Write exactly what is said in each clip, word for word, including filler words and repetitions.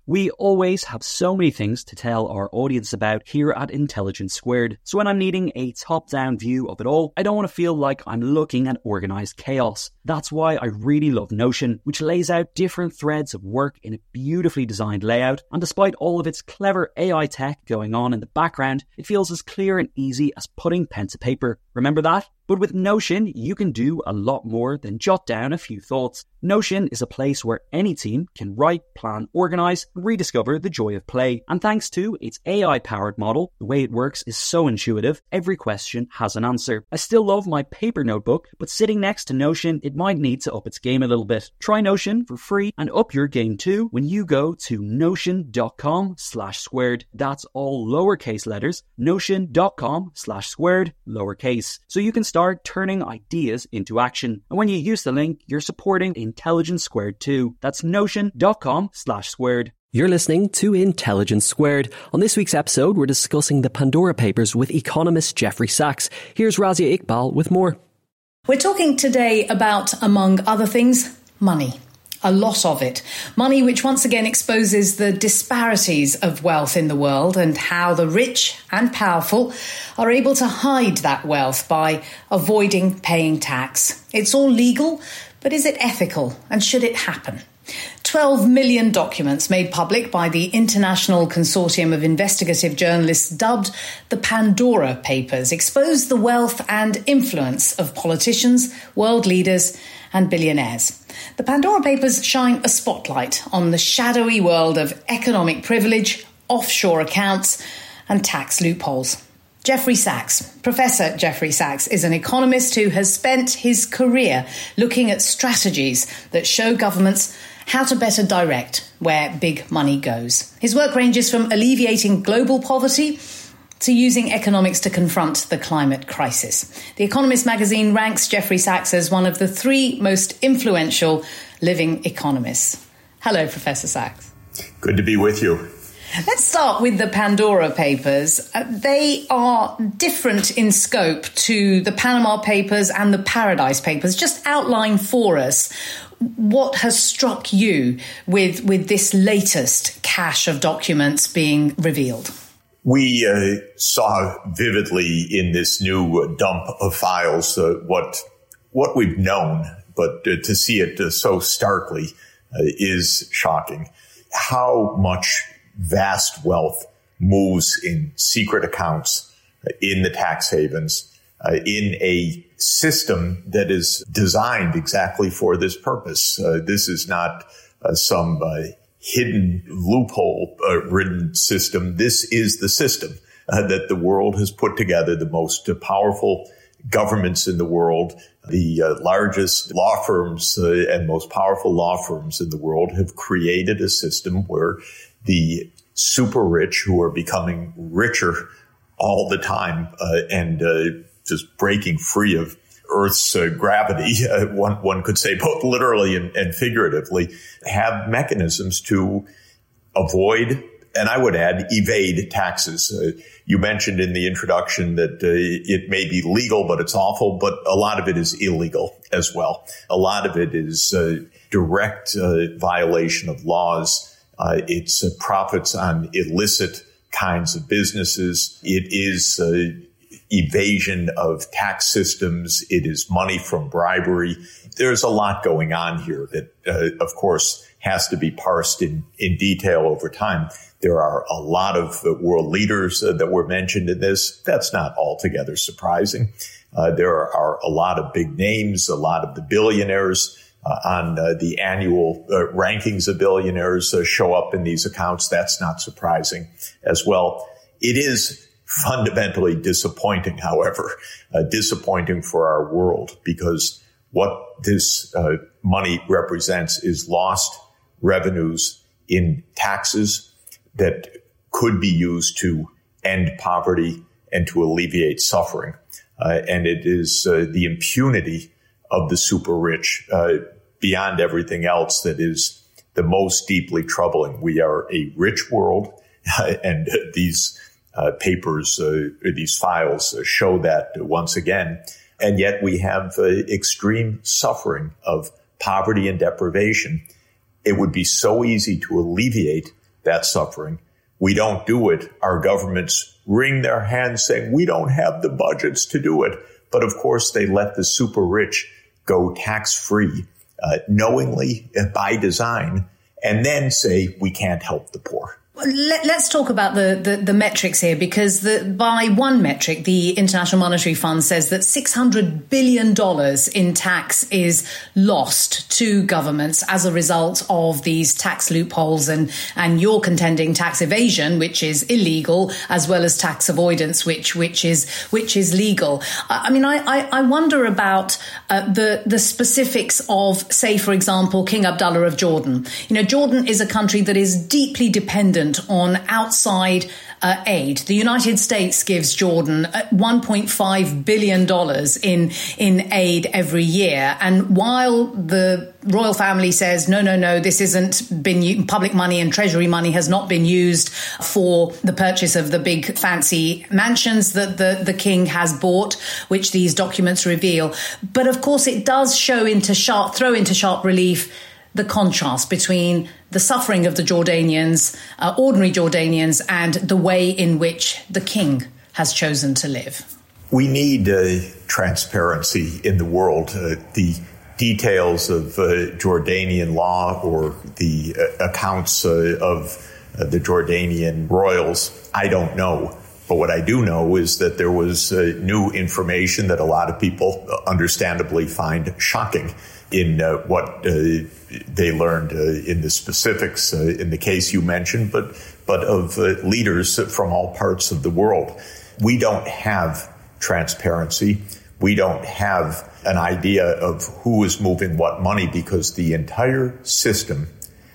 We always have so many things to tell our audience about here at Intelligence Squared, so when I'm needing a top-down view of it all, I don't want to feel like I'm looking at organised chaos. That's why I really love Notion, which lays out different threads of work in a beautifully designed layout, and despite all of its clever A I tech going on in the background, it feels as clear and easy as putting pen to paper. Remember that? But with Notion, you can do a lot more than jot down a few thoughts. Notion is a place where any team can write, plan, organise, and rediscover the joy of play. And thanks to its A I-powered model, the way it works is so intuitive, every question has an answer. I still love my paper notebook, but sitting next to Notion, it might need to up its game a little bit. Try Notion for free and up your game too when you go to notion.com slash squared. That's all lowercase letters, notion.com slash squared, lowercase. So you can start turning ideas into action. And when you use the link, you're supporting Intelligence Squared too. That's notion.com slash squared. You're listening to Intelligence Squared. On this week's episode, we're discussing the Pandora Papers with economist Jeffrey Sachs. Here's Razia Iqbal with more. We're talking today about, among other things, money. A lot of it. Money which once again exposes the disparities of wealth in the world and how the rich and powerful are able to hide that wealth by avoiding paying tax. It's all legal, but is it ethical, and should it happen? twelve million documents made public by the International Consortium of Investigative Journalists dubbed the Pandora Papers expose the wealth and influence of politicians, world leaders and billionaires. The Pandora Papers shine a spotlight on the shadowy world of economic privilege, offshore accounts and tax loopholes. Jeffrey Sachs, Professor Jeffrey Sachs, is an economist who has spent his career looking at strategies that show governments how to better direct where big money goes. His work ranges from alleviating global poverty to using economics to confront the climate crisis. The Economist magazine ranks Jeffrey Sachs as one of the three most influential living economists. Hello, Professor Sachs. Good to be with you. Let's start with the Pandora Papers. Uh, they are different in scope to the Panama Papers and the Paradise Papers. Just outline for us what has struck you with, with this latest cache of documents being revealed. We uh, saw vividly in this new dump of files uh, what what we've known, but uh, to see it uh, so starkly uh, is shocking. How much vast wealth moves in secret accounts uh, in the tax havens, uh, in a system that is designed exactly for this purpose. Uh, this is not uh, some uh, hidden loophole-ridden uh, system. This is the system uh, that the world has put together, the most uh, powerful governments in the world, the uh, largest law firms uh, and most powerful law firms in the world have created a system where the super rich, who are becoming richer all the time uh, and uh, just breaking free of Earth's uh, gravity, uh, one, one could say both literally and, and figuratively, have mechanisms to avoid, and I would add, evade taxes. Uh, you mentioned in the introduction that uh, it may be legal, but it's awful, but a lot of it is illegal as well. A lot of it is uh, direct uh, violation of laws. Uh, it's uh, profits on illicit kinds of businesses. It is uh, evasion of tax systems. It is money from bribery. There's a lot going on here that, uh, of course, has to be parsed in, in detail over time. There are a lot of uh, world leaders uh, that were mentioned in this. That's not altogether surprising. Uh, there are, are a lot of big names, a lot of the billionaires uh, on uh, the annual uh, rankings of billionaires uh, show up in these accounts. That's not surprising as well. It is fundamentally disappointing, however, uh, disappointing for our world, because what this uh, money represents is lost revenues in taxes that could be used to end poverty and to alleviate suffering. Uh, and it is uh, the impunity of the super rich uh, beyond everything else that is the most deeply troubling. We are a rich world, uh, and uh, these uh, papers, uh, these files uh, show that once again. And yet we have uh, extreme suffering of poverty and deprivation. It would be so easy to alleviate that suffering. We don't do it. Our governments wring their hands saying, we don't have the budgets to do it. But of course, they let the super rich go tax-free, uh, knowingly, uh, by design, and then say, we can't help the poor. Let, let's talk about the, the, the metrics here, because the, by one metric, the International Monetary Fund says that six hundred billion dollars in tax is lost to governments as a result of these tax loopholes, and, and you're contending tax evasion, which is illegal, as well as tax avoidance, which which is which is legal. I mean, I, I, I wonder about uh, the, the specifics of, say, for example, King Abdullah of Jordan. You know, Jordan is a country that is deeply dependent on outside uh, aid. The United States gives Jordan one point five billion dollars in in aid every year. And while the royal family says, no, no, no, this isn't been public money and treasury money has not been used for the purchase of the big fancy mansions that the, the king has bought, which these documents reveal. But of course, it does show into sharp, throw into sharp relief the contrast between the suffering of the Jordanians, uh, ordinary Jordanians, and the way in which the king has chosen to live. We need uh, transparency in the world. Uh, the details of uh, Jordanian law or the uh, accounts uh, of uh, the Jordanian royals, I don't know. But what I do know is that there was uh, new information that a lot of people understandably find shocking in uh, what uh, they learned uh, in the specifics, uh, in the case you mentioned, but but of uh, leaders from all parts of the world. We don't have transparency. We don't have an idea of who is moving what money, because the entire system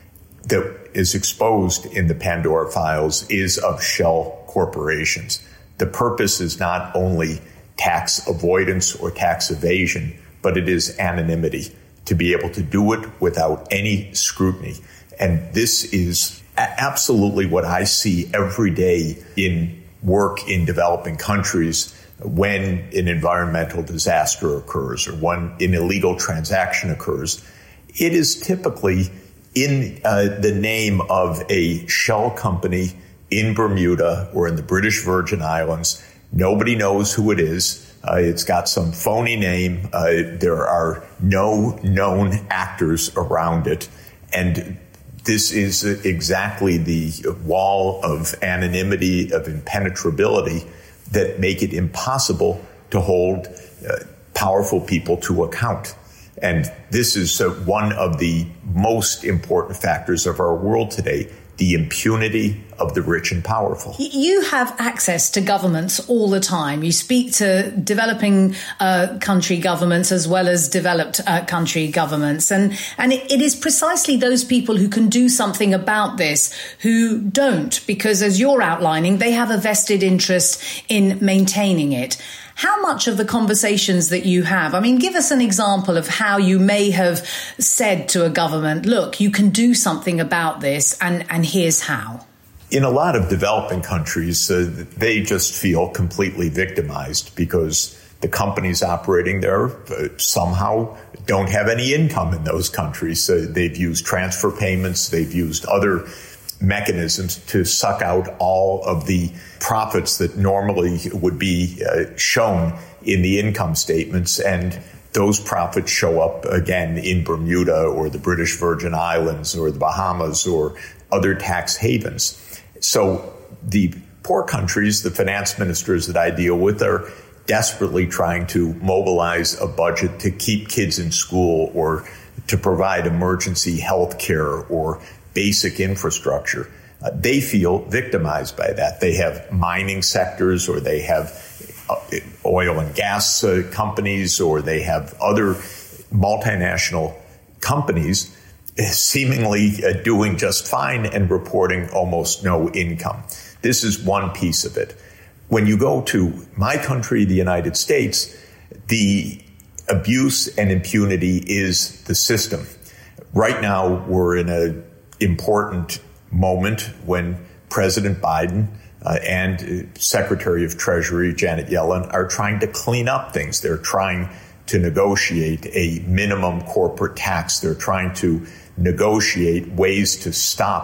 that is exposed in the Pandora Files is of shell corporations. The purpose is not only tax avoidance or tax evasion, but it is anonymity, to be able to do it without any scrutiny. And this is absolutely what I see every day in work in developing countries when an environmental disaster occurs or when an illegal transaction occurs. It is typically in uh, the name of a shell company in Bermuda or in the British Virgin Islands. Nobody knows who it is. Uh, it's got some phony name. Uh, there are no known actors around it. And this is exactly the wall of anonymity, of impenetrability that make it impossible to hold uh, powerful people to account. And this is uh, one of the most important factors of our world today, the impunity of the rich and powerful. You have access to governments all the time. You speak to developing uh, country governments as well as developed uh, country governments. And, and it, it is precisely those people who can do something about this who don't, because as you're outlining, they have a vested interest in maintaining it. How much of the conversations that you have, I mean, give us an example of how you may have said to a government, look, you can do something about this, and, and here's how. In a lot of developing countries, uh, they just feel completely victimized because the companies operating there uh, somehow don't have any income in those countries. Uh, they've used transfer payments, they've used other mechanisms to suck out all of the profits that normally would be uh, shown in the income statements. And those profits show up again in Bermuda or the British Virgin Islands or the Bahamas or other tax havens. So the poor countries, the finance ministers that I deal with, are desperately trying to mobilize a budget to keep kids in school or to provide emergency health care or basic infrastructure. Uh, they feel victimized by that. They have mining sectors, or they have uh, oil and gas uh, companies, or they have other multinational companies seemingly uh, doing just fine and reporting almost no income. This is one piece of it. When you go to my country, the United States, the abuse and impunity is the system. Right now, we're in a important moment when President Biden uh, and uh, Secretary of Treasury Janet Yellen are trying to clean up things. They're trying to negotiate a minimum corporate tax. They're trying to negotiate ways to stop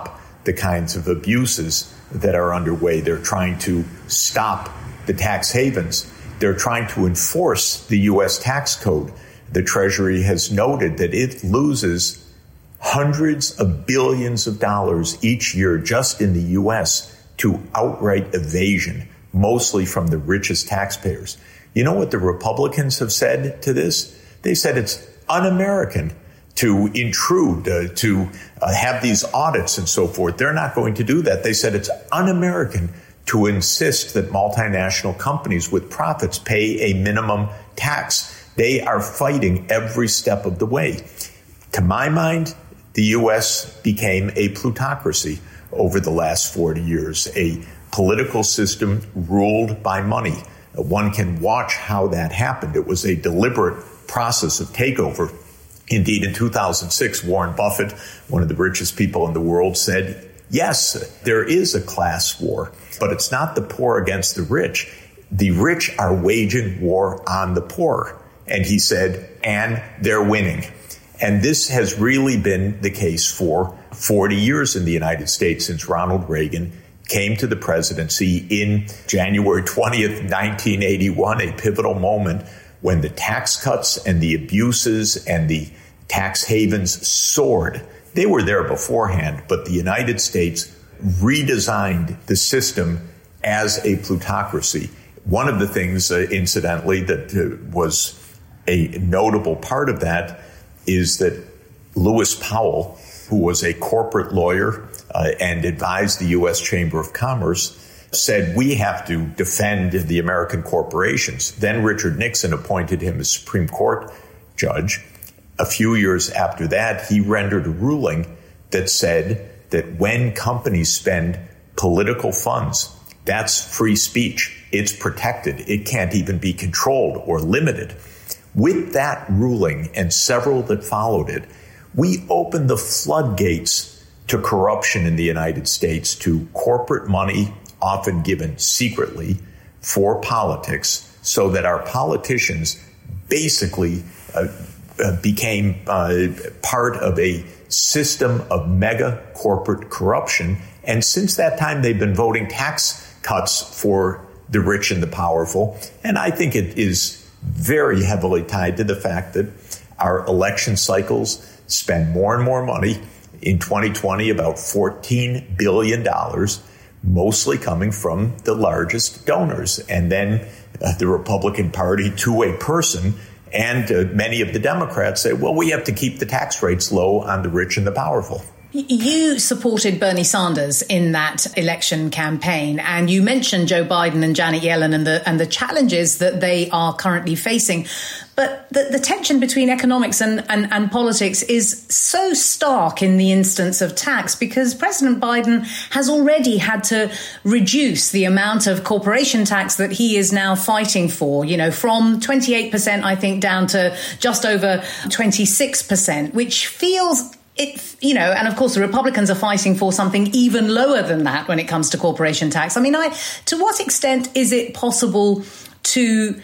the kinds of abuses that are underway. They're trying to stop the tax havens. They're trying to enforce the U S tax code. The Treasury has noted that it loses hundreds of billions of dollars each year just in the U S to outright evasion, mostly from the richest taxpayers. You know what the Republicans have said to this? They said it's un-American to intrude, uh, to uh, have these audits and so forth. They're not going to do that. They said it's un-American to insist that multinational companies with profits pay a minimum tax. They are fighting every step of the way. To my mind, the U S became a plutocracy over the last forty years, a political system ruled by money. One can watch how that happened. It was a deliberate process of takeover. Indeed, in two thousand six, Warren Buffett, one of the richest people in the world, said, yes, there is a class war, but it's not the poor against the rich. The rich are waging war on the poor. And he said, and they're winning. And this has really been the case for forty years in the United States since Ronald Reagan came to the presidency in January twentieth, nineteen eighty-one, a pivotal moment when the tax cuts and the abuses and the tax havens soared. They were there beforehand, but the United States redesigned the system as a plutocracy. One of the things, uh, incidentally, that uh, was a notable part of that is that Lewis Powell, who was a corporate lawyer uh, and advised the U S Chamber of Commerce, said we have to defend the American corporations. Then Richard Nixon appointed him as Supreme Court judge. A few years after that, he rendered a ruling that said that when companies spend political funds, that's free speech. It's protected. It can't even be controlled or limited. With that ruling and several that followed it, we opened the floodgates to corruption in the United States, to corporate money often given secretly for politics, so that our politicians basically uh, uh, became uh, part of a system of mega corporate corruption. And since that time, they've been voting tax cuts for the rich and the powerful. And I think it is very heavily tied to the fact that our election cycles spend more and more money. In twenty twenty, about fourteen billion dollars, mostly coming from the largest donors. And then uh, the Republican Party, to a person, and uh, many of the Democrats say, well, we have to keep the tax rates low on the rich and the powerful. You supported Bernie Sanders in that election campaign, and you mentioned Joe Biden and Janet Yellen and the and the challenges that they are currently facing. But the, the tension between economics and, and, and politics is so stark in the instance of tax, because President Biden has already had to reduce the amount of corporation tax that he is now fighting for, you know, from twenty-eight percent, I think, down to just over twenty-six percent, which feels It, you know, and of course the Republicans are fighting for something even lower than that when it comes to corporation tax. I mean, I, to what extent is it possible to,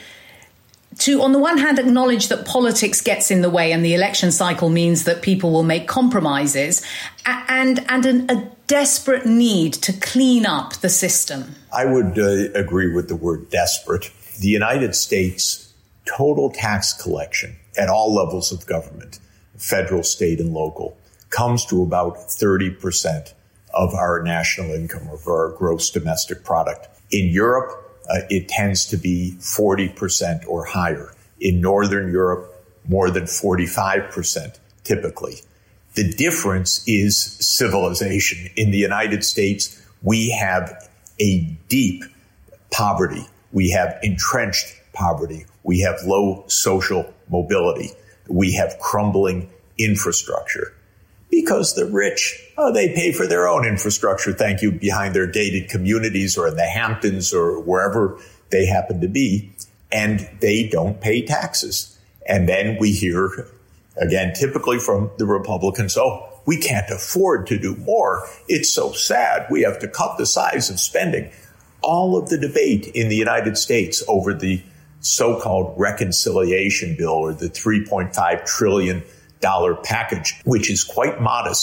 to, on the one hand, acknowledge that politics gets in the way and the election cycle means that people will make compromises, and, and an, a desperate need to clean up the system? I would uh, agree with the word desperate. The United States total tax collection at all levels of government, federal, state, and local, comes to about thirty percent of our national income, of our gross domestic product. In Europe, uh, it tends to be forty percent or higher. In Northern Europe, more than forty-five percent typically. The difference is civilization. In the United States, we have a deep poverty. We have entrenched poverty. We have low social mobility. We have crumbling infrastructure because the rich, oh, they pay for their own infrastructure, thank you, behind their gated communities or in the Hamptons or wherever they happen to be, and they don't pay taxes. And then we hear, again, typically from the Republicans, oh, we can't afford to do more. It's so sad. We have to cut the size of spending. All of the debate in the United States over the so-called reconciliation bill, or the three point five trillion dollars package, which is quite modest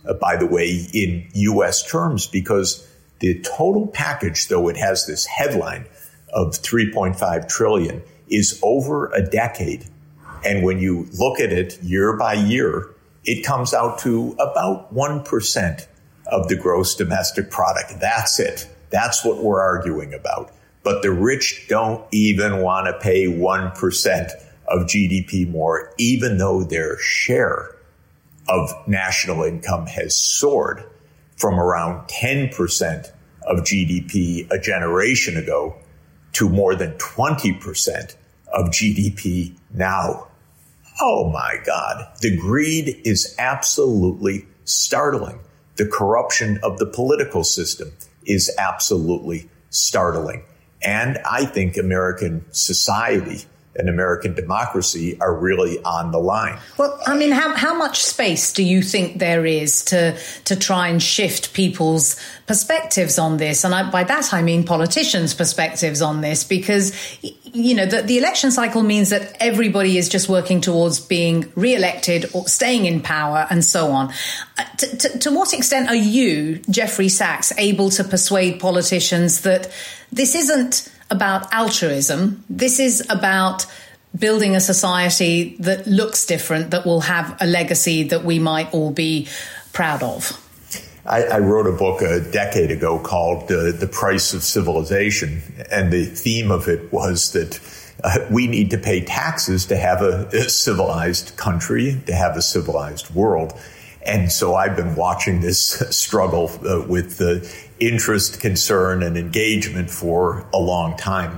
uh, by the way, in U S terms, because the total package, though it has this headline of three point five trillion dollars, is over a decade. And when you look at it year by year, it comes out to about one percent of the gross domestic product. That's it. That's what we're arguing about. But the rich don't even want to pay one percent of G D P more, even though their share of national income has soared from around ten percent of G D P a generation ago to more than twenty percent of G D P now. Oh my God. The greed is absolutely startling. The corruption of the political system is absolutely startling. And I think American society and American democracy are really on the line. Well, I mean, how how much space do you think there is to to try and shift people's perspectives on this? And I, by that, I mean politicians' perspectives on this, because, you know, the, the election cycle means that everybody is just working towards being re-elected or staying in power and so on. Uh, to, to, to what extent are you, Jeffrey Sachs, able to persuade politicians that this isn't about altruism? This is about building a society that looks different, that will have a legacy that we might all be proud of. I, I wrote a book a decade ago called uh, The Price of Civilization, and the theme of it was that uh, we need to pay taxes to have a, a civilized country, to have a civilized world. And so I've been watching this struggle uh, with the interest, concern, and engagement for a long time.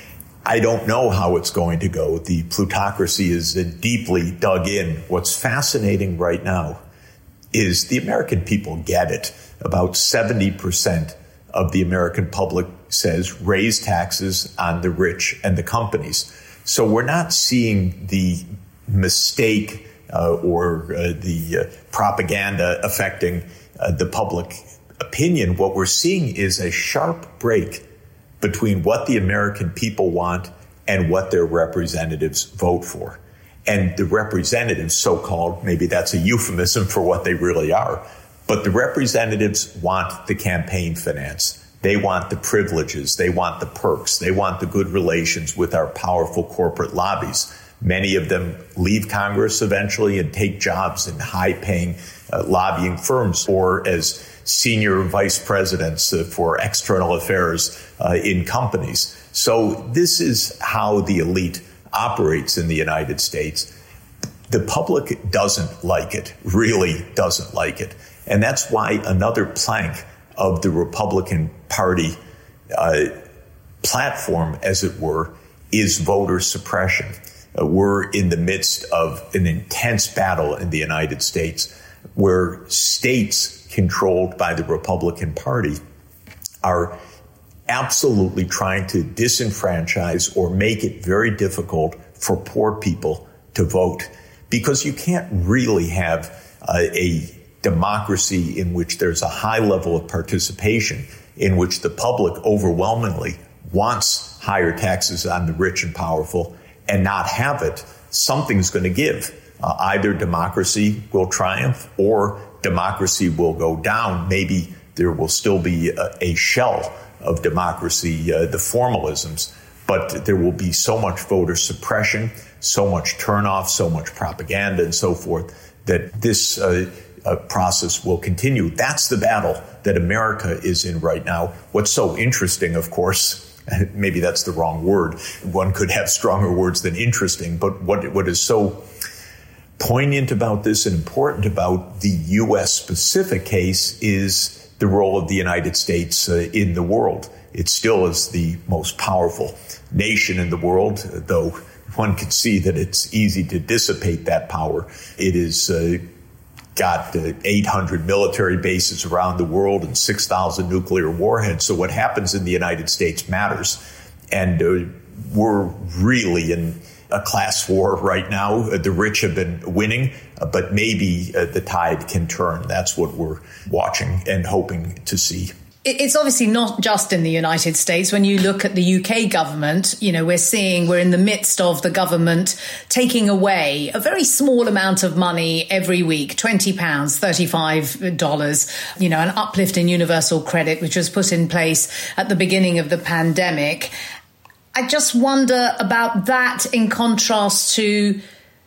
I don't know how it's going to go. The plutocracy is uh, deeply dug in. What's fascinating right now is the American people get it. About seventy percent of the American public says raise taxes on the rich and the companies. So we're not seeing the mistake uh, or uh, the uh, propaganda affecting uh, the public opinion. What we're seeing is a sharp break between what the American people want and what their representatives vote for. And the representatives, so-called, maybe that's a euphemism for what they really are, but the representatives want the campaign finance. They want the privileges. They want the perks. They want the good relations with our powerful corporate lobbies. Many of them leave Congress eventually and take jobs in high-paying uh, lobbying firms or as senior vice presidents uh, for external affairs uh, in companies. So this is how the elite operates in the United States. The public doesn't like it, really doesn't like it. And that's why another plank of the Republican Party uh, platform, as it were, is voter suppression. Uh, we're in the midst of an intense battle in the United States where states controlled by the Republican Party are absolutely trying to disenfranchise or make it very difficult for poor people to vote, because you can't really have uh, a democracy in which there's a high level of participation, in which the public overwhelmingly wants higher taxes on the rich and powerful, and not have it. Something's going to give. Uh, either democracy will triumph or democracy will go down. Maybe there will still be a, a shell of democracy, uh, the formalisms, but there will be so much voter suppression, so much turnoff, so much propaganda and so forth that this uh, uh, process will continue. That's the battle that America is in right now. What's so interesting, of course, maybe that's the wrong word. One could have stronger words than interesting, but what what is so poignant about this and important about the U S specific case is the role of the United States uh, in the world. It still is the most powerful nation in the world, though one could see that it's easy to dissipate that power. It has uh, got uh, eight hundred military bases around the world and six thousand nuclear warheads. So what happens in the United States matters. And uh, we're really in a class war right now. Uh, the rich have been winning, uh, but maybe uh, the tide can turn. That's what we're watching and hoping to see. It's obviously not just in the United States. When you look at the U K government, you know, we're seeing we're in the midst of the government taking away a very small amount of money every week, twenty pounds, thirty-five dollars, you know, an uplift in universal credit, which was put in place at the beginning of the pandemic. I just wonder about that in contrast to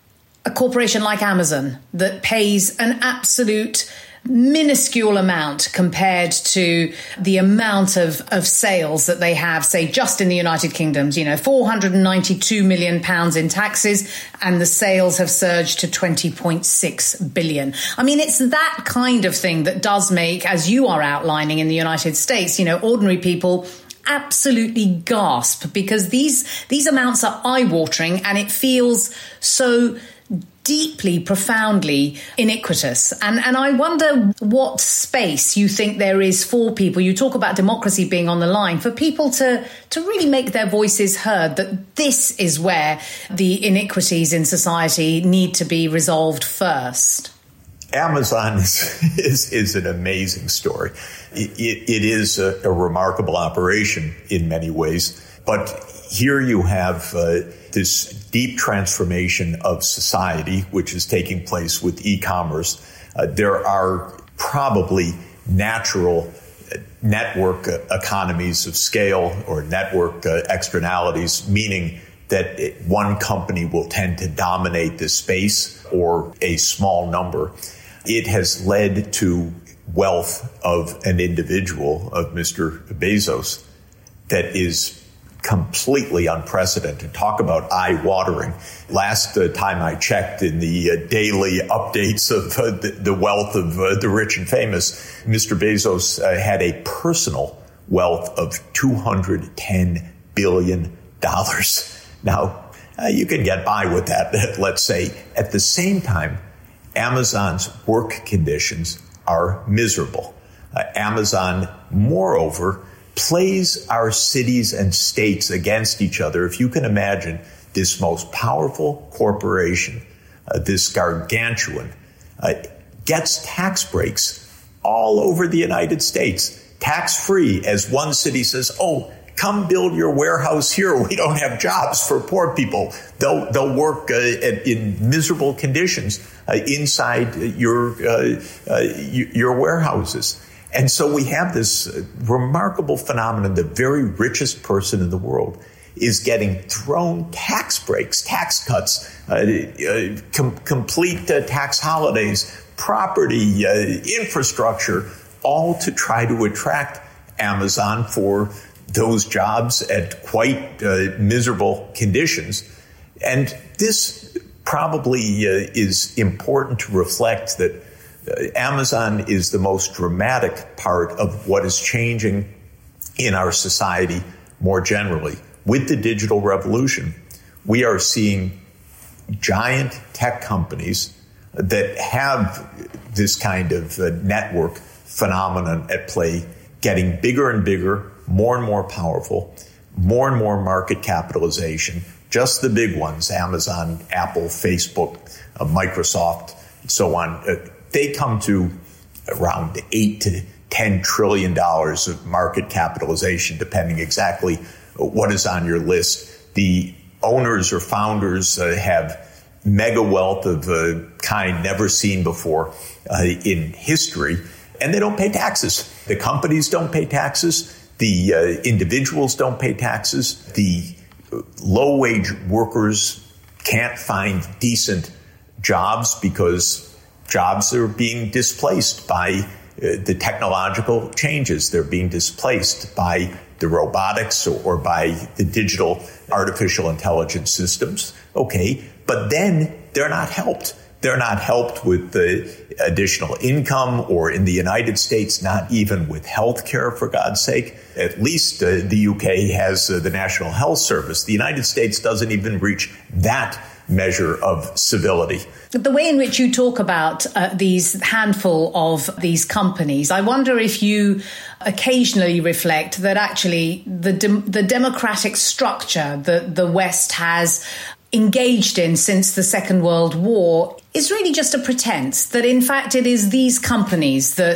a corporation like Amazon that pays an absolute minuscule amount compared to the amount of, of sales that they have, say, just in the United Kingdom, you know, four hundred ninety-two million pounds in taxes, and the sales have surged to twenty point six billion. I mean, it's that kind of thing that does make, as you are outlining in the United States, you know, ordinary people absolutely gasp, because these these amounts are eye-watering, and it feels so deeply, profoundly iniquitous. And and I wonder what space you think there is for people. You talk about democracy being on the line, for people to, to really make their voices heard, that this is where the iniquities in society need to be resolved first. Amazon is, is, is an amazing story. It, it, it is a, a remarkable operation in many ways. But here you have uh, this deep transformation of society, which is taking place with e-commerce. Uh, there are probably natural network uh, economies of scale or network uh, externalities, meaning that it, one company will tend to dominate this space or a small number. It has led to wealth of an individual, of Mister Bezos, that is completely unprecedented. Talk about eye-watering. Last uh, time I checked in the uh, daily updates of uh, the, the wealth of uh, the rich and famous, Mister Bezos uh, had a personal wealth of two hundred ten billion dollars. Now, uh, you can get by with that, let's say. At the same time, Amazon's work conditions are miserable. Uh, Amazon, moreover, plays our cities and states against each other. If you can imagine this most powerful corporation, uh, this gargantuan, uh, gets tax breaks all over the United States, tax-free, as one city says, oh, come build your warehouse here. We don't have jobs for poor people. They'll, they'll work uh, in miserable conditions uh, inside your, uh, uh, your warehouses. And so we have this remarkable phenomenon. The very richest person in the world is getting thrown tax breaks, tax cuts, uh, uh, com- complete uh, tax holidays, property, uh, infrastructure, all to try to attract Amazon for those jobs at quite uh, miserable conditions. And this probably uh, is important to reflect that Uh, Amazon is the most dramatic part of what is changing in our society more generally. With the digital revolution, we are seeing giant tech companies that have this kind of uh, network phenomenon at play getting bigger and bigger, more and more powerful, more and more market capitalization. Just the big ones, Amazon, Apple, Facebook, uh, Microsoft, and so on. Uh, They come to around eight to ten trillion dollars of market capitalization, depending exactly what is on your list. The owners or founders uh, have mega wealth of a kind never seen before uh, in history, and they don't pay taxes. The companies don't pay taxes. The uh, individuals don't pay taxes. The low-wage workers can't find decent jobs because jobs are being displaced by uh, the technological changes. They're being displaced by the robotics or, or by the digital artificial intelligence systems. Okay, but then they're not helped. They're not helped with the additional income, or in the United States, not even with health care, for God's sake. At least uh, the U K has uh, the National Health Service. The United States doesn't even reach that measure of civility. The way in which you talk about uh, these handful of these companies, I wonder if you occasionally reflect that actually the de- the democratic structure that the West has engaged in since the Second World War is really just a pretense, that in fact it is these companies that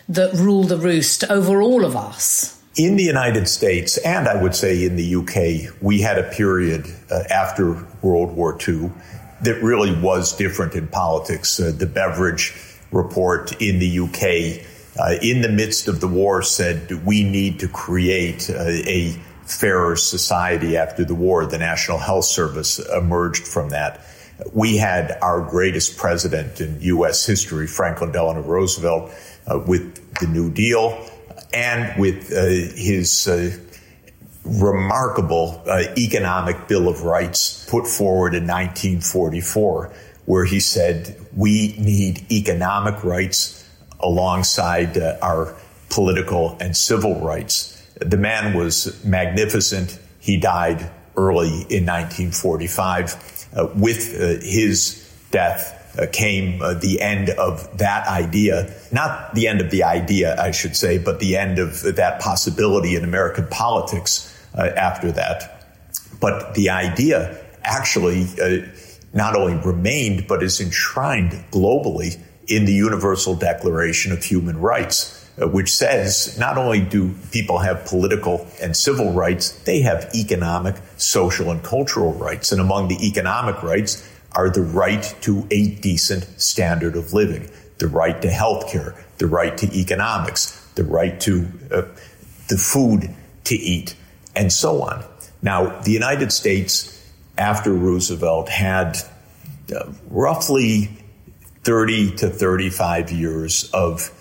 that rule the roost over all of us? In the United States, and I would say in the U K, we had a period uh, after World War Two that really was different in politics. Uh, the Beveridge report in the U K, uh, in the midst of the war, said we need to create uh, a fairer society after the war. The National Health Service emerged from that. We had our greatest president in U S history, Franklin Delano Roosevelt, uh, with the New Deal and with uh, his uh, remarkable uh, economic Bill of Rights put forward in nineteen forty-four, where he said we need economic rights alongside uh, our political and civil rights. The man was magnificent. He died early in nineteen forty-five. Uh, with uh, his death uh, came uh, the end of that idea, not the end of the idea, I should say, but the end of that possibility in American politics uh, after that. But the idea actually uh, not only remained, but is enshrined globally in the Universal Declaration of Human Rights, uh, which says not only do people have political and civil rights, they have economic, social, and cultural rights. And among the economic rights are the right to a decent standard of living, the right to health care, the right to economics, the right to uh, the food to eat, and so on. Now, the United States, after Roosevelt, had uh, roughly thirty to thirty-five years of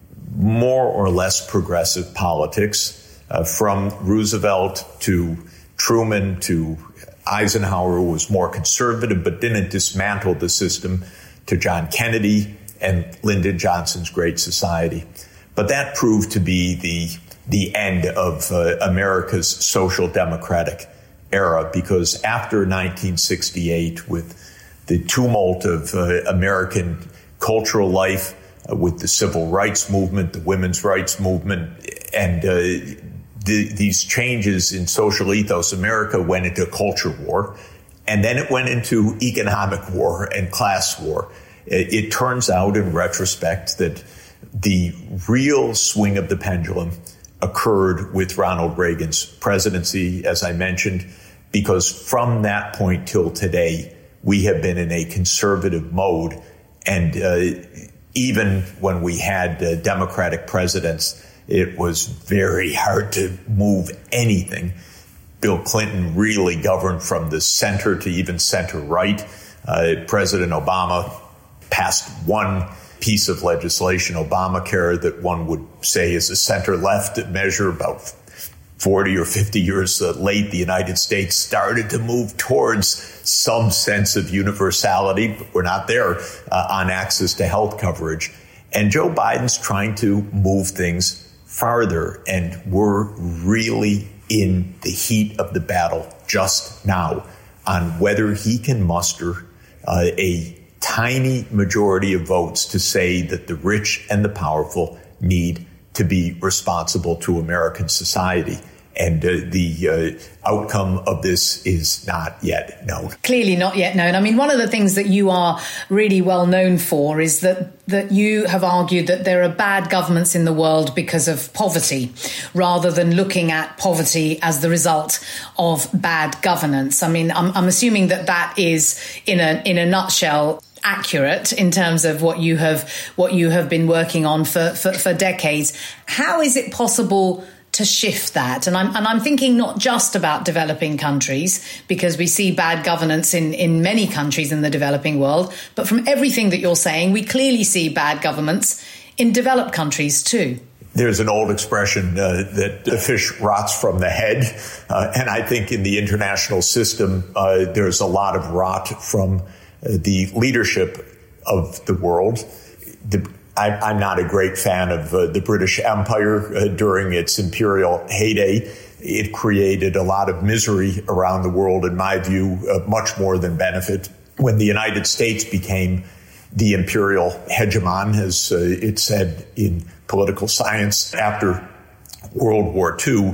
more or less progressive politics, uh, from Roosevelt to Truman to Eisenhower, who was more conservative but didn't dismantle the system, to John Kennedy and Lyndon Johnson's Great Society. But that proved to be the the end of uh, America's social democratic era, because after nineteen sixty-eight, with the tumult of uh, American cultural life, uh, with the civil rights movement, the women's rights movement, and uh, the, these changes in social ethos, America went into a culture war, and then it went into economic war and class war. It, it turns out in retrospect that the real swing of the pendulum occurred with Ronald Reagan's presidency, as I mentioned, because from that point till today, we have been in a conservative mode. And uh, even when we had uh, Democratic presidents, it was very hard to move anything. Bill Clinton really governed from the center to even center right. Uh, President Obama passed one piece of legislation, Obamacare, that one would say is a center-left measure. About forty or fifty years uh, late, the United States started to move towards some sense of universality, but we're not there uh, on access to health coverage. And Joe Biden's trying to move things farther, and we're really in the heat of the battle just now on whether he can muster uh, a tiny majority of votes to say that the rich and the powerful need to be responsible to American society. And uh, the uh, outcome of this is not yet known. Clearly not yet known. I mean, one of the things that you are really well known for is that that you have argued that there are bad governments in the world because of poverty, rather than looking at poverty as the result of bad governance. I mean, I'm, I'm assuming that that is, in a in a nutshell, accurate in terms of what you have what you have been working on for, for, for decades. How is it possible to shift that? And I'm and I'm thinking not just about developing countries, because we see bad governance in, in many countries in the developing world, but from everything that you're saying, we clearly see bad governments in developed countries too. There's an old expression uh, that the fish rots from the head. Uh, and I think in the international system, uh, there's a lot of rot from uh, the leadership of the world. The I'm not a great fan of uh, the British Empire uh, during its imperial heyday. It created a lot of misery around the world, in my view, uh, much more than benefit. When the United States became the imperial hegemon, as uh, it said in political science, after World War Two,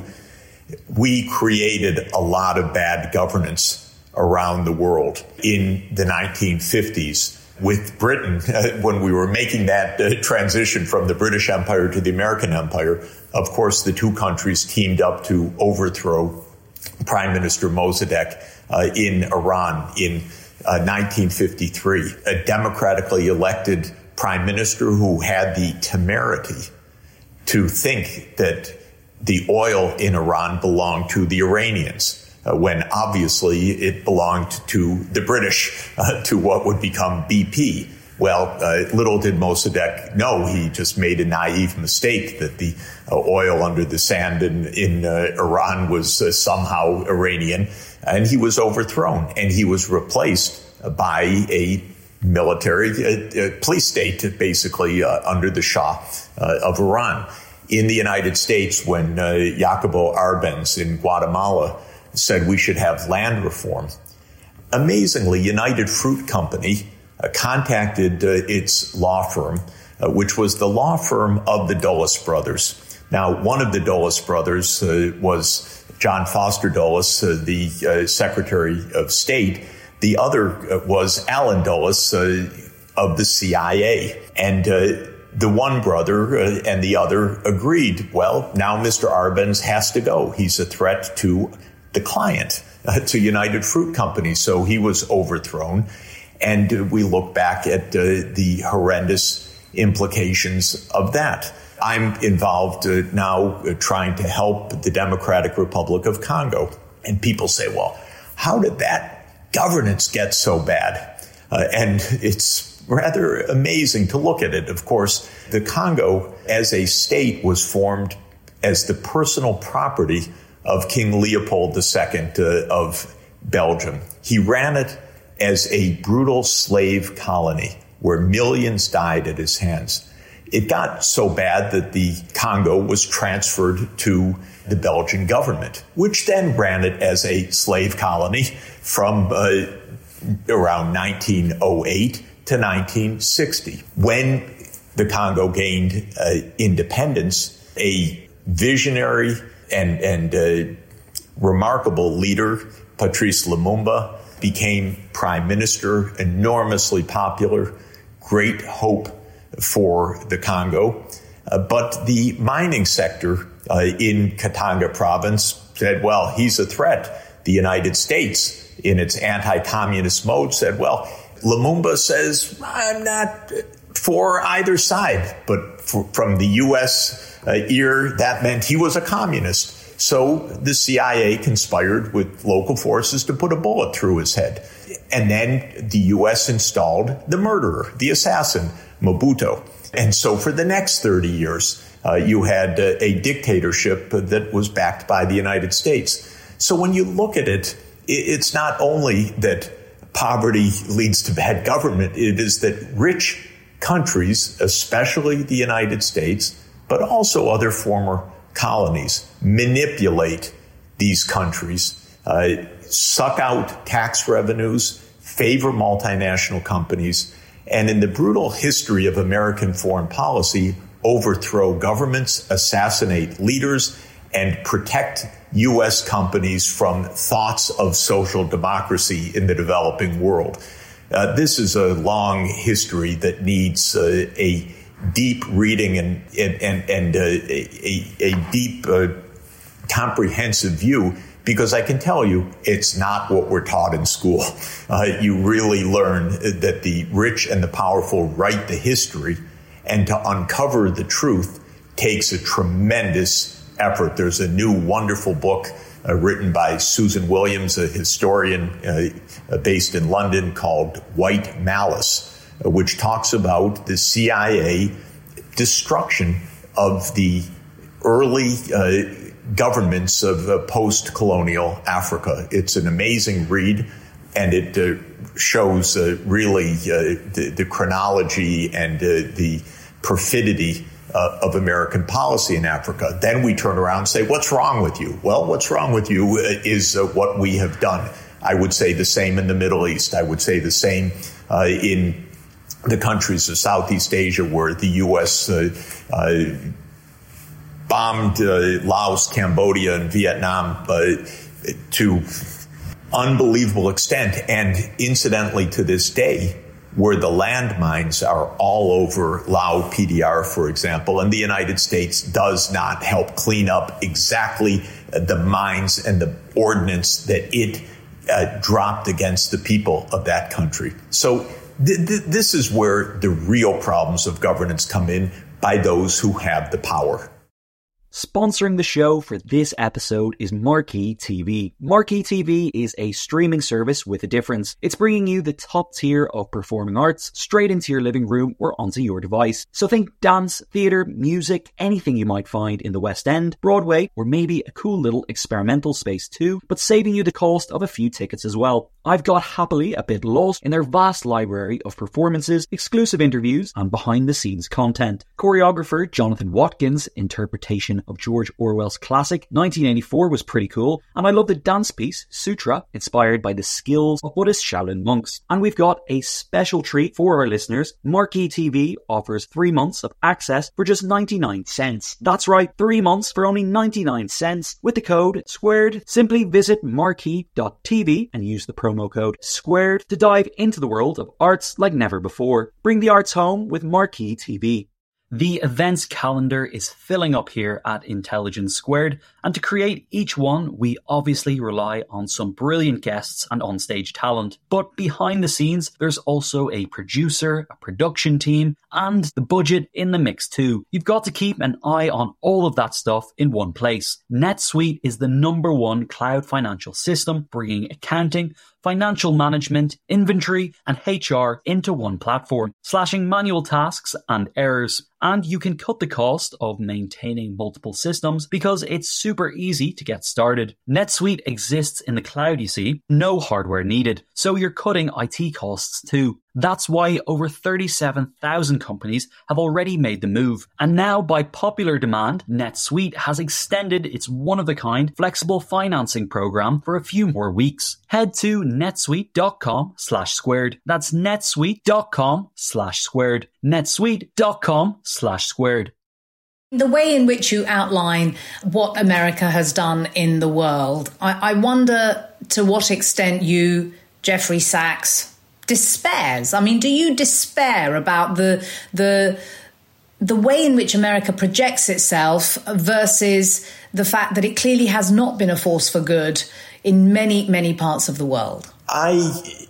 we created a lot of bad governance around the world. In the nineteen fifties, with Britain, uh, when we were making that uh, transition from the British Empire to the American Empire, of course, the two countries teamed up to overthrow Prime Minister Mossadegh uh, in Iran in uh, nineteen fifty-three, a democratically elected prime minister who had the temerity to think that the oil in Iran belonged to the Iranians, uh, when obviously it belonged to the British, uh, to what would become B P. Well, uh, little did Mossadegh know, he just made a naive mistake that the uh, oil under the sand in, in uh, Iran was uh, somehow Iranian, and he was overthrown, and he was replaced by a military uh, uh, police state, basically uh, under the Shah uh, of Iran. In the United States, when uh, Jacobo Arbenz in Guatemala said we should have land reform, amazingly, United Fruit Company uh, contacted uh, its law firm, uh, which was the law firm of the Dulles brothers. Now, one of the Dulles brothers uh, was John Foster Dulles, uh, the uh, Secretary of State. The other uh, was Alan Dulles uh, of the C I A. And uh, the one brother uh, and the other agreed, well, now Mister Arbenz has to go. He's a threat to the client, uh, to United Fruit Company. So he was overthrown. And uh, we look back at uh, the horrendous implications of that. I'm involved uh, now uh, trying to help the Democratic Republic of Congo. And people say, well, how did that governance get so bad? Uh, and it's rather amazing to look at it. Of course, the Congo as a state was formed as the personal property of King Leopold the Second uh, of Belgium. He ran it as a brutal slave colony where millions died at his hands. It got so bad that the Congo was transferred to the Belgian government, which then ran it as a slave colony from uh, around nineteen oh eight to nineteen sixty. When the Congo gained uh, independence, a visionary and, and uh, remarkable leader, Patrice Lumumba, became prime minister, enormously popular, great hope for the Congo. Uh, but the mining sector uh, in Katanga province said, well, he's a threat. The United States, in its anti-communist mode, said, well, Lumumba says, I'm not for either side. But for, from the U S uh, ear, that meant he was a communist. So the C I A conspired with local forces to put a bullet through his head. And then the U S installed the murderer, the assassin, Mobutu. And so for the next thirty years, uh, you had uh, a dictatorship that was backed by the United States. So when you look at it, it's not only that poverty leads to bad government, it is that rich countries, especially the United States, but also other former colonies, manipulate these countries, uh, suck out tax revenues, favor multinational companies, and in the brutal history of American foreign policy, overthrow governments, assassinate leaders, and protect U S companies from thoughts of social democracy in the developing world. Uh, this is a long history that needs uh, a deep reading and and and, and uh, a, a deep, uh, comprehensive view, because I can tell you it's not what we're taught in school. Uh, you really learn that the rich and the powerful write the history, and to uncover the truth takes a tremendous effort. There's a new wonderful book uh, written by Susan Williams, a historian uh, based in London, called White Malice, uh, which talks about the C I A destruction of the early uh, governments of uh, post-colonial Africa. It's an amazing read, and it uh, shows uh, really uh, the, the chronology and uh, the perfidy uh, of American policy in Africa. Then we turn around and say, what's wrong with you? Well, what's wrong with you is uh, what we have done. I would say the same in the Middle East. I would say the same uh, in the countries of Southeast Asia, where the U S uh, uh, bombed uh, Laos, Cambodia, and Vietnam uh, to unbelievable extent. And incidentally, to this day, where the landmines are all over Lao P D R, for example, and the United States does not help clean up exactly the mines and the ordnance that it uh, dropped against the people of that country. So th- th- this is where the real problems of governance come in, by those who have the power. Sponsoring the show for this episode is Marquee T V. Marquee T V is a streaming service with a difference. It's bringing you the top tier of performing arts straight into your living room or onto your device. So think dance, theatre, music, anything you might find in the West End, Broadway, or maybe a cool little experimental space too, but saving you the cost of a few tickets as well. I've got happily a bit lost in their vast library of performances, exclusive interviews, and behind-the-scenes content. Choreographer Jonathan Watkins' interpretation of George Orwell's classic nineteen eighty-four was pretty cool, and I love the dance piece Sutra, inspired by the skills of Buddhist Shaolin monks. And we've got a special treat for our listeners. Marquee T V offers three months of access for just ninety-nine cents. That's right, three months for only ninety-nine cents. With the code SQUARED, simply visit marquee dot t v and use the promo code SQUARED to dive into the world of arts like never before. Bring the arts home with Marquee T V. The events calendar is filling up here at Intelligence Squared, and to create each one, we obviously rely on some brilliant guests and onstage talent. But behind the scenes, there's also a producer, a production team, and the budget in the mix too. You've got to keep an eye on all of that stuff in one place. NetSuite is the number one cloud financial system, bringing accounting, financial management, inventory, and H R into one platform, slashing manual tasks and errors. And you can cut the cost of maintaining multiple systems because it's super easy to get started. NetSuite exists in the cloud, you see, no hardware needed, so you're cutting I T costs too. That's why over thirty-seven thousand companies have already made the move. And now, by popular demand, NetSuite has extended its one-of-a-kind flexible financing program for a few more weeks. Head to netsuite.com slash squared. That's netsuite.com slash squared. netsuite.com slash squared. The way in which you outline what America has done in the world, I, I wonder to what extent you, Jeffrey Sachs, despairs. I mean, do you despair about the the the way in which America projects itself versus the fact that it clearly has not been a force for good in many, many parts of the world? I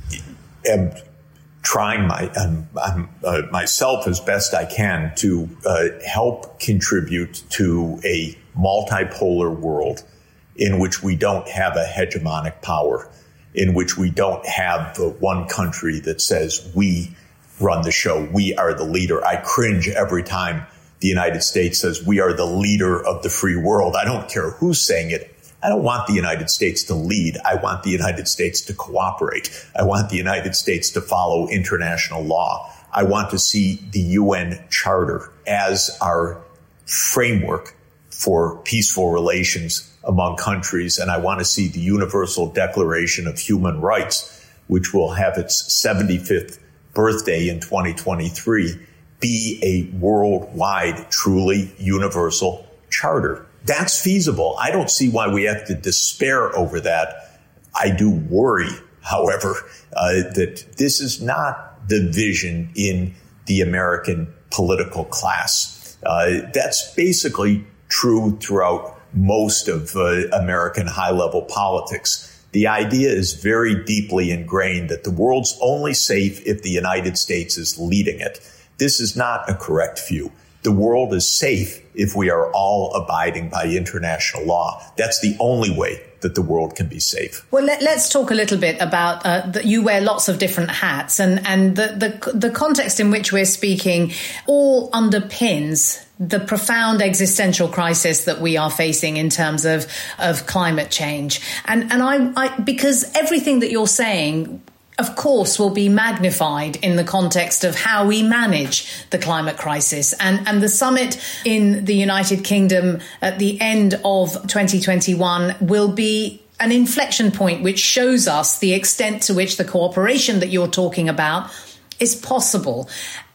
am trying my um, um, uh, myself as best I can to uh, help contribute to a multipolar world in which we don't have a hegemonic power, in which we don't have the one country that says we run the show, we are the leader. I cringe every time the United States says we are the leader of the free world. I don't care who's saying it. I don't want the United States to lead. I want the United States to cooperate. I want the United States to follow international law. I want to see the U N Charter as our framework for peaceful relations among countries. And I want to see the Universal Declaration of Human Rights, which will have its seventy-fifth birthday in twenty twenty-three, be a worldwide, truly universal charter. That's feasible. I don't see why we have to despair over that. I do worry, however, uh, that this is not the vision in the American political class. Uh, that's basically true throughout most of uh, American high-level politics. The idea is very deeply ingrained that the world's only safe if the United States is leading it. This is not a correct view. The world is safe if we are all abiding by international law. That's the only way that the world can be safe. Well, let, let's talk a little bit about uh, that. You wear lots of different hats, and and the, the the context in which we're speaking all underpins the profound existential crisis that we are facing in terms of of climate change. And and I, I because everything that you're saying, of course, will be magnified in the context of how we manage the climate crisis. And, and the summit in the United Kingdom at the end of twenty twenty-one will be an inflection point which shows us the extent to which the cooperation that you're talking about is possible.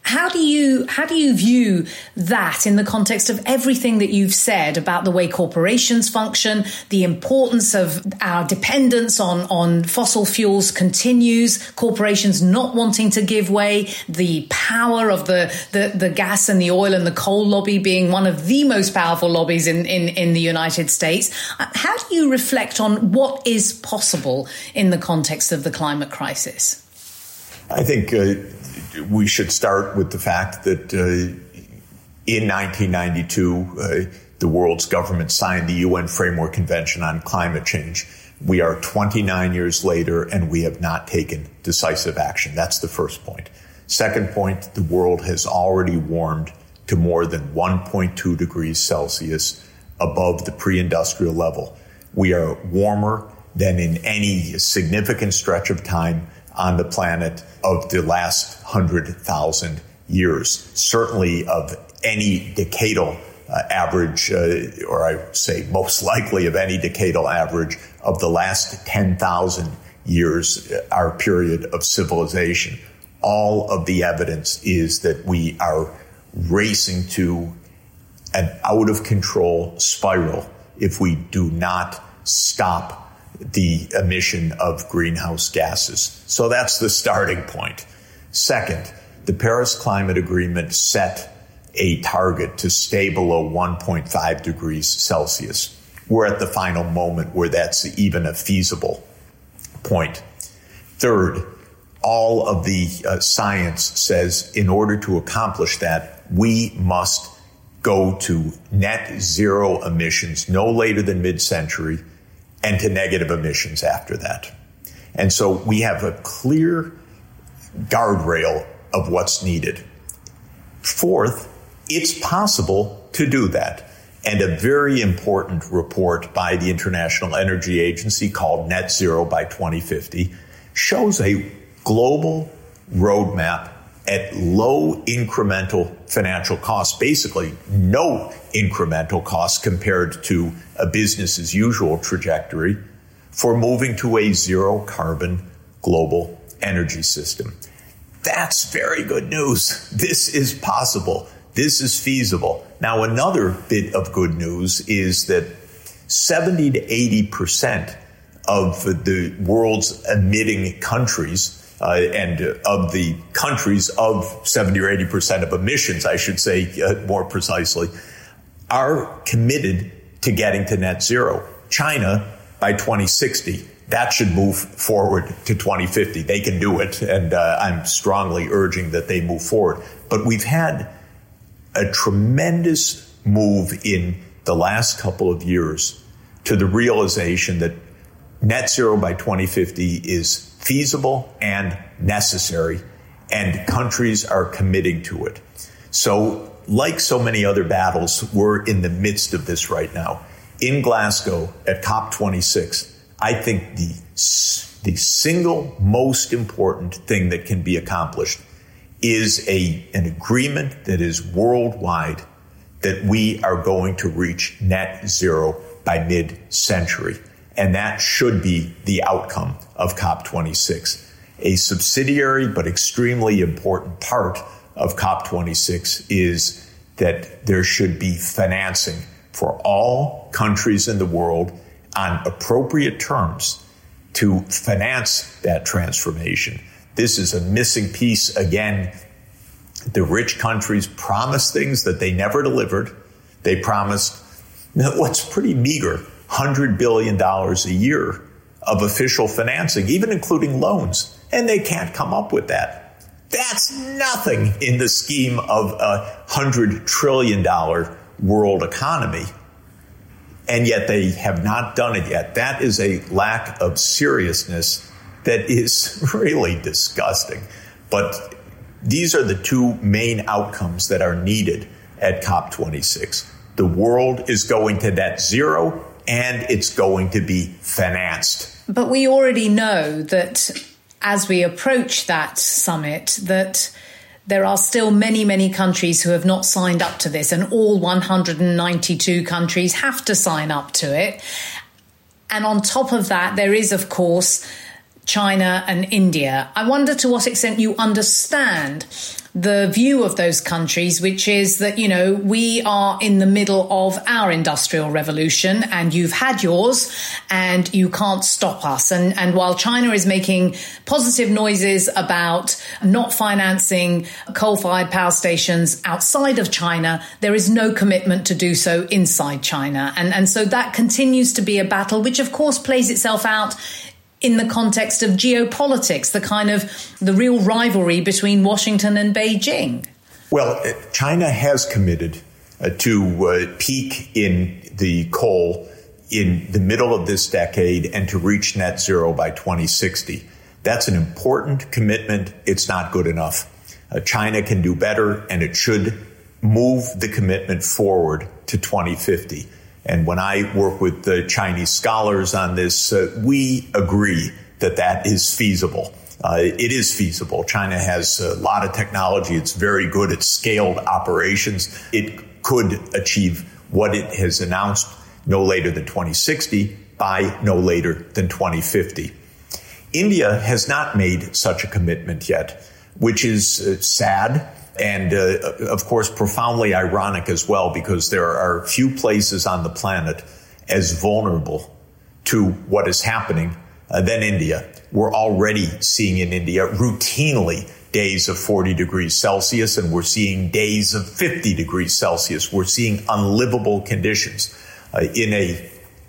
How do you how do you view that in the context of everything that you've said about the way corporations function, the importance of our dependence on, on fossil fuels continues, corporations not wanting to give way, the power of the, the, the gas and the oil and the coal lobby being one of the most powerful lobbies in, in, in the United States? How do you reflect on what is possible in the context of the climate crisis? I think uh, we should start with the fact that uh, in nineteen ninety-two, uh, the world's government signed the U N Framework Convention on Climate Change. We are twenty-nine years later, and we have not taken decisive action. That's the first point. Second point, the world has already warmed to more than one point two degrees Celsius above the pre-industrial level. We are warmer than in any significant stretch of time on the planet of the last one hundred thousand years, certainly of any decadal uh, average, uh, or I say most likely of any decadal average of the last ten thousand years, our period of civilization. All of the evidence is that we are racing to an out-of-control spiral if we do not stop the emission of greenhouse gases. So that's the starting point. Second, the Paris Climate Agreement set a target to stay below one point five degrees Celsius. We're at the final moment where that's even a feasible point. Third, all of the uh, science says in order to accomplish that, we must go to net zero emissions no later than mid-century, and to negative emissions after that. And so we have a clear guardrail of what's needed. Fourth, it's possible to do that. And a very important report by the International Energy Agency called Net Zero by twenty fifty shows a global roadmap at low incremental financial costs, basically no incremental costs compared to a business as usual trajectory for moving to a zero carbon global energy system. That's very good news. This is possible. This is feasible. Now, another bit of good news is that seventy to eighty percent of the world's emitting countries Uh, and uh, of the countries of seventy or eighty percent of emissions, I should say uh, more precisely, are committed to getting to net zero. China, by twenty sixty, that should move forward to twenty fifty. They can do it, and uh, I'm strongly urging that they move forward. But we've had a tremendous move in the last couple of years to the realization that net zero by twenty fifty is feasible and necessary, and countries are committing to it. So, like so many other battles, we're in the midst of this right now. In Glasgow at COP twenty-six, I think the, the single most important thing that can be accomplished is a, an agreement that is worldwide that we are going to reach net zero by mid-century. And that should be the outcome of COP twenty-six. A subsidiary but extremely important part of COP twenty-six is that there should be financing for all countries in the world on appropriate terms to finance that transformation. This is a missing piece. Again, the rich countries promised things that they never delivered. They promised what's pretty meager, one hundred billion dollars a year of official financing, even including loans, and they can't come up with that. That's nothing in the scheme of a one hundred trillion dollars world economy, and yet they have not done it yet. That is a lack of seriousness that is really disgusting. But these are the two main outcomes that are needed at COP twenty-six. The world is going to net zero, and it's going to be financed. But we already know that as we approach that summit, that there are still many, many countries who have not signed up to this, and all one hundred ninety-two countries have to sign up to it. And on top of that, there is, of course, China and India. I wonder to what extent you understand the view of those countries, which is that, you know, we are in the middle of our industrial revolution and you've had yours and you can't stop us. And, and while China is making positive noises about not financing coal-fired power stations outside of China, there is no commitment to do so inside China. And, and so that continues to be a battle, which of course plays itself out in the context of geopolitics, the kind of the real rivalry between Washington and Beijing. Well, China has committed uh, to uh, peak in the coal in the middle of this decade and to reach net zero by twenty sixty. That's an important commitment. It's not good enough. Uh, China can do better, and it should move the commitment forward to twenty fifty. And when I work with the Chinese scholars on this, uh, we agree that that is feasible. Uh, it is feasible. China has a lot of technology. It's very good at scaled operations. It could achieve what it has announced no later than twenty sixty by no later than twenty fifty. India has not made such a commitment yet, which is uh, sad. And, uh, of course, profoundly ironic as well, because there are few places on the planet as vulnerable to what is happening uh, than India. We're already seeing in India routinely days of forty degrees Celsius, and we're seeing days of fifty degrees Celsius. We're seeing unlivable conditions uh, in a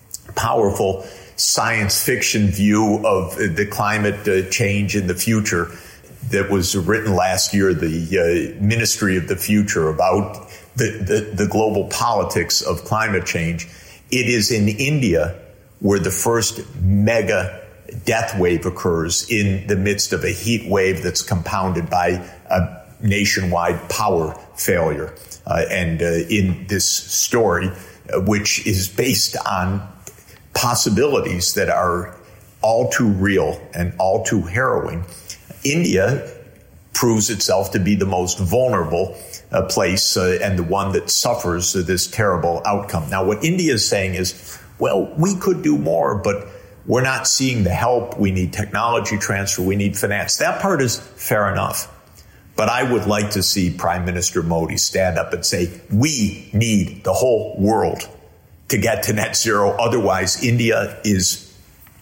powerful science fiction view of the climate uh, change in the future that was written last year, the uh, Ministry of the Future, about the, the, the global politics of climate change. It is in India where the first mega death wave occurs in the midst of a heat wave that's compounded by a nationwide power failure. Uh, and uh, in this story, uh, which is based on possibilities that are all too real and all too harrowing, India proves itself to be the most vulnerable uh, place uh, and the one that suffers uh, this terrible outcome. Now, what India is saying is, well, we could do more, but we're not seeing the help. We need technology transfer. We need finance. That part is fair enough. But I would like to see Prime Minister Modi stand up and say, we need the whole world to get to net zero. Otherwise, India is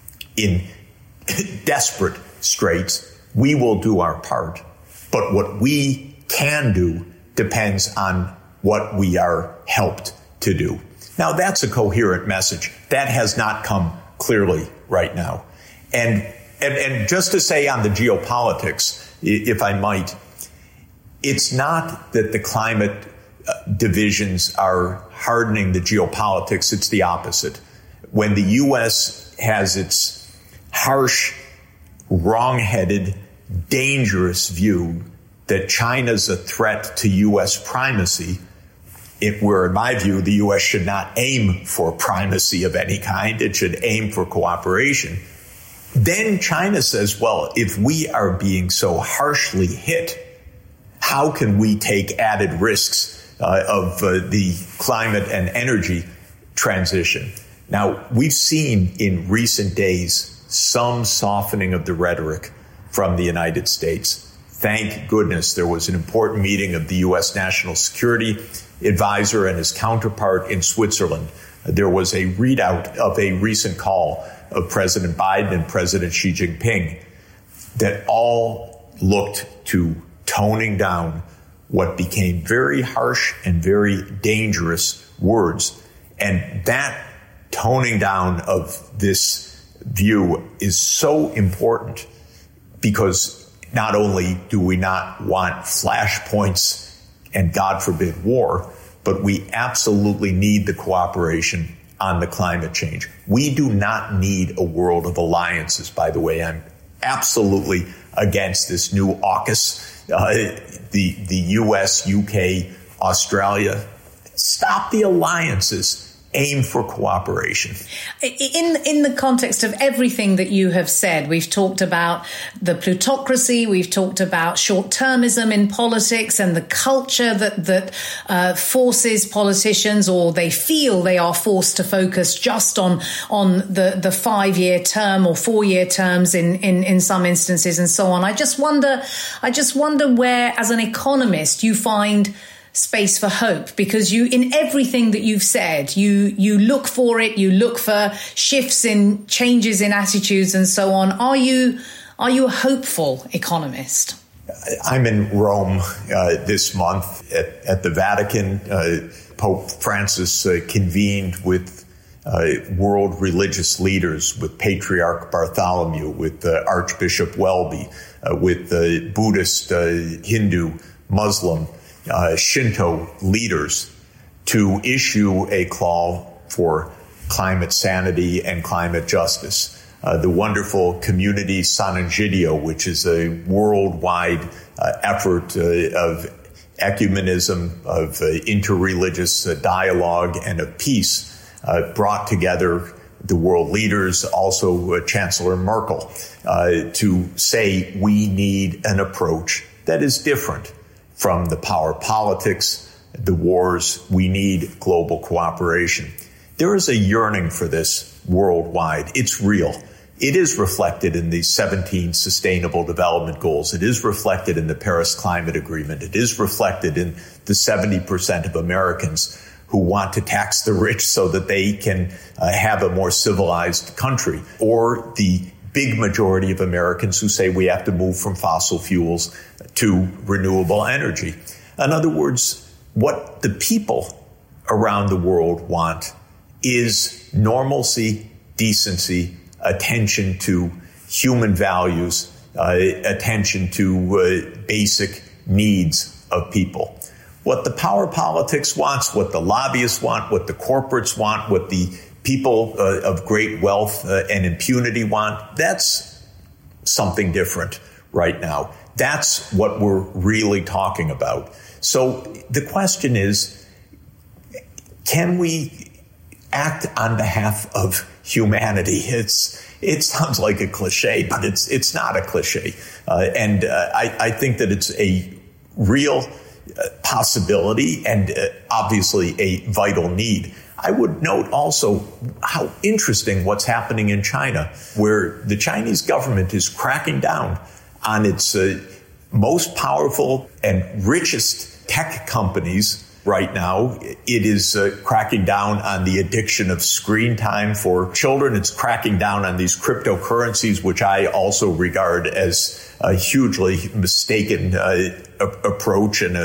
in desperate straits. We will do our part, but what we can do depends on what we are helped to do. Now, that's a coherent message. That has not come clearly right now. And, and, and just to say on the geopolitics, if I might, it's not that the climate divisions are hardening the geopolitics. It's the opposite. When the U S has its harsh, wrong-headed, dangerous view that China's a threat to U S primacy, it, where, in my view, the U S should not aim for primacy of any kind. It should aim for cooperation. Then China says, well, if we are being so harshly hit, how can we take added risks uh, of uh, the climate and energy transition? Now, we've seen in recent days some softening of the rhetoric from the United States. Thank goodness there was an important meeting of the U S National Security Advisor and his counterpart in Switzerland. There was a readout of a recent call of President Biden and President Xi Jinping that all looked to toning down what became very harsh and very dangerous words. And that toning down of this view is so important, because not only do we not want flashpoints and, God forbid, war, but we absolutely need the cooperation on the climate change. We do not need a world of alliances, by the way. I'm absolutely against this new AUKUS, uh, the, the U S, U K, Australia. Stop the alliances. aim for cooperation. In in the context of everything that you have said, we've talked about the plutocracy, we've talked about short-termism in politics and the culture that that uh, forces politicians, or they feel they are forced to focus just on on the, the five-year term or four-year terms in, in, in some instances and so on. I just wonder, I just wonder where, as an economist, you find space for hope, because you, in everything that you've said, you you look for it, you look for shifts in changes in attitudes and so on. Are you are you a hopeful economist? I'm in Rome uh, this month at, at the Vatican. Uh, Pope Francis uh, convened with uh, world religious leaders, with Patriarch Bartholomew, with uh, Archbishop Welby, uh, with uh, Buddhist, uh, Hindu, Muslim, Uh, Shinto leaders to issue a call for climate sanity and climate justice. Uh, the wonderful community San Egidio, which is a worldwide uh, effort uh, of ecumenism, of uh, interreligious uh, dialogue and of peace, uh, brought together the world leaders, also uh, Chancellor Merkel, uh, to say we need an approach that is different from the power politics, the wars. We need global cooperation. There is a yearning for this worldwide. It's real. It is reflected in the seventeen Sustainable Development Goals. It is reflected in the Paris Climate Agreement. It is reflected in the seventy percent of Americans who want to tax the rich so that they can uh, have a more civilized country, or the big majority of Americans who say we have to move from fossil fuels to renewable energy. In other words, what the people around the world want is normalcy, decency, attention to human values, uh, attention to uh, basic needs of people. What the power politics wants, what the lobbyists want, what the corporates want, what the people uh, of great wealth uh, and impunity want, that's something different right now. That's what we're really talking about. So the question is, can we act on behalf of humanity? It's it sounds like a cliche, but it's it's not a cliche. Uh, and uh, I, I think that it's a real uh, possibility and uh, obviously a vital need. I would note also how interesting what's happening in China, where the Chinese government is cracking down on its uh, most powerful and richest tech companies right now. It is uh, cracking down on the addiction of screen time for children. It's cracking down on these cryptocurrencies, which I also regard as a hugely mistaken uh, a- approach and a,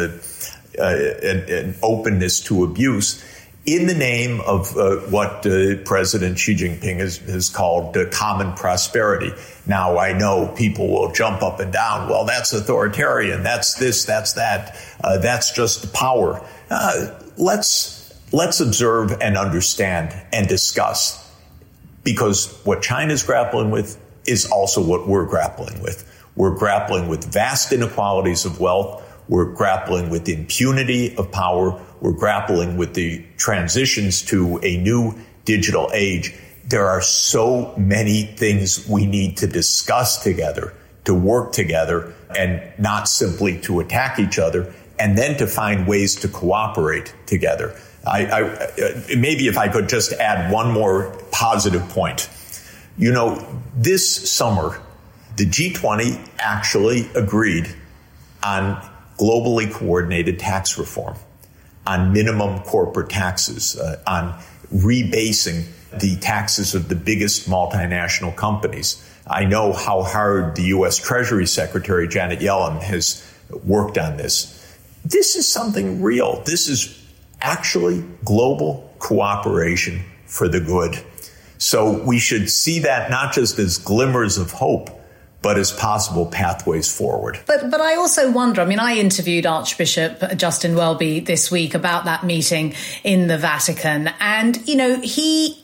uh, an, an openness to abuse, in the name of uh, what uh, President Xi Jinping has, has called uh, common prosperity. Now, I know people will jump up and down. Well, that's authoritarian. That's this, that's that. Uh, that's just power. Uh, let's let's observe and understand and discuss, because what China's grappling with is also what we're grappling with. We're grappling with vast inequalities of wealth. We're grappling with impunity of power. We're grappling with the transitions to a new digital age. There are so many things we need to discuss together, to work together, and not simply to attack each other, and then to find ways to cooperate together. I, I, maybe if I could just add one more positive point. You know, this summer, the G twenty actually agreed on globally coordinated tax reform, on minimum corporate taxes, uh, on rebasing the taxes of the biggest multinational companies. I know how hard the U S Treasury Secretary Janet Yellen has worked on this. This is something real. This is actually global cooperation for the good. So we should see that not just as glimmers of hope, but as possible pathways forward. But but I also wonder, I mean, I interviewed Archbishop Justin Welby this week about that meeting in the Vatican. And, you know, he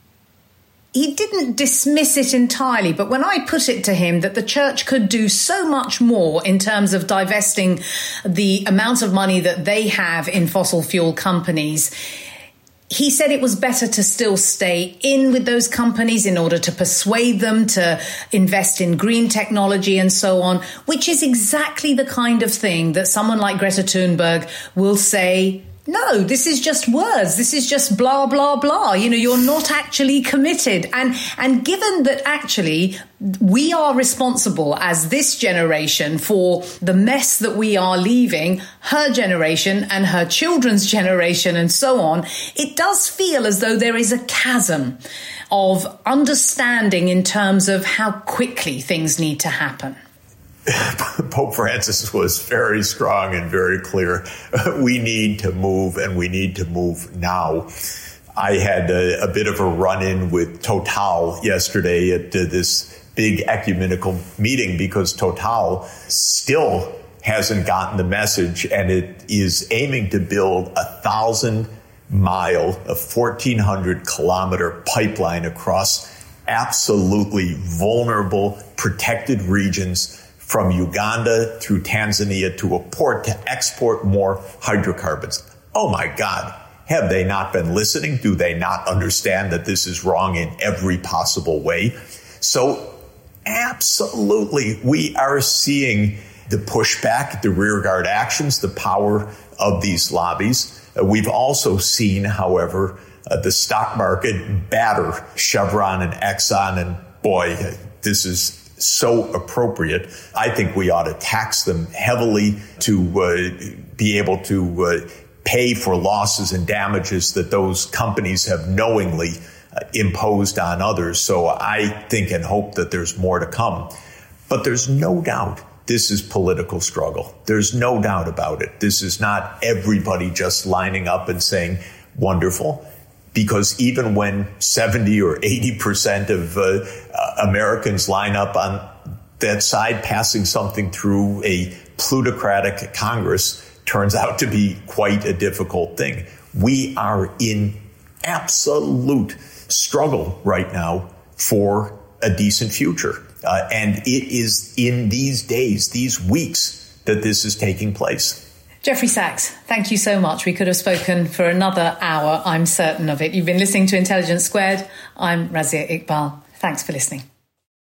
he didn't dismiss it entirely. But when I put it to him that the church could do so much more in terms of divesting the amount of money that they have in fossil fuel companies, He said it was better to still stay in with those companies in order to persuade them to invest in green technology and so on, which is exactly the kind of thing that someone like Greta Thunberg will say, no, this is just words. This is just blah, blah, blah. You know, you're not actually committed. And and given that actually we are responsible as this generation for the mess that we are leaving her generation and her children's generation and so on, it does feel as though there is a chasm of understanding in terms of how quickly things need to happen. Pope Francis was very strong and very clear. We need to move, and we need to move now. I had a, a bit of a run-in with Total yesterday at uh, this big ecumenical meeting because Total still hasn't gotten the message, and it is aiming to build a thousand mile, a fourteen hundred kilometer pipeline across absolutely vulnerable, protected regions from Uganda through Tanzania to a port to export more hydrocarbons. Oh my God, have they not been listening? Do they not understand that this is wrong in every possible way? So absolutely, we are seeing the pushback, the rearguard actions, the power of these lobbies. Uh, we've also seen, however, uh, the stock market batter Chevron and Exxon, and boy, this is so appropriate. I think we ought to tax them heavily to uh, be able to uh, pay for losses and damages that those companies have knowingly uh, imposed on others. So I think and hope that there's more to come. But there's no doubt this is political struggle. There's no doubt about it. This is not everybody just lining up and saying, wonderful. Because even when seventy or eighty percent of uh, Americans line up on that side, passing something through a plutocratic Congress turns out to be quite a difficult thing. We are in absolute struggle right now for a decent future. Uh, and it is in these days, these weeks, that this is taking place. Jeffrey Sachs, thank you so much. We could have spoken for another hour, I'm certain of it. You've been listening to Intelligence Squared. I'm Razia Iqbal. Thanks for listening.